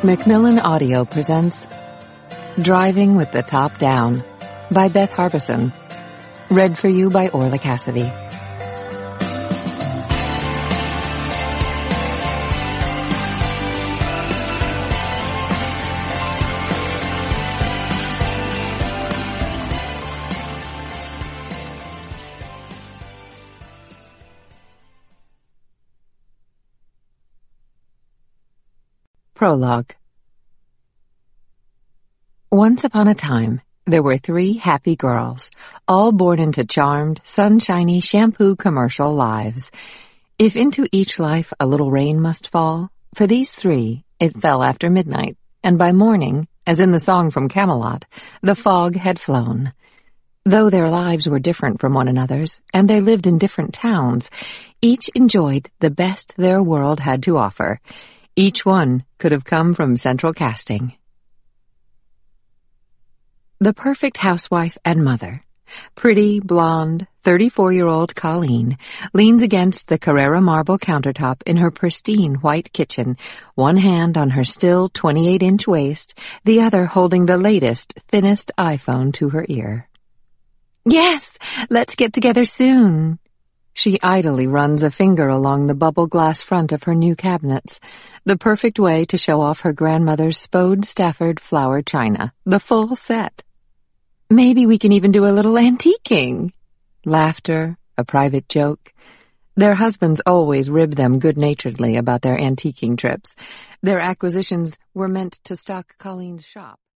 Macmillan Audio presents Driving with the Top Down by Beth Harbison. Read for you by Orla Cassidy. Prologue. Once upon a time, there were 3 happy girls, all born into charmed, sunshiny shampoo commercial lives. If into each life a little rain must fall, for these 3 it fell after midnight, and by morning, as in the song from Camelot, the fog had flown. Though their lives were different from one another's, and they lived in different towns, each enjoyed the best their world had to offer. Each one could have come from Central Casting. The perfect housewife and mother, pretty, blonde, 34-year-old Colleen, leans against the Carrara marble countertop in her pristine white kitchen, one hand on her still 28-inch waist, the other holding the latest, thinnest iPhone to her ear. "Yes, let's get together soon." She idly runs a finger along the bubble glass front of her new cabinets, the perfect way to show off her grandmother's Spode Stafford flower china, the full set. "Maybe we can even do a little antiquing." Laughter, a private joke. Their husbands always rib them good-naturedly about their antiquing trips. Their acquisitions were meant to stock Colleen's shop.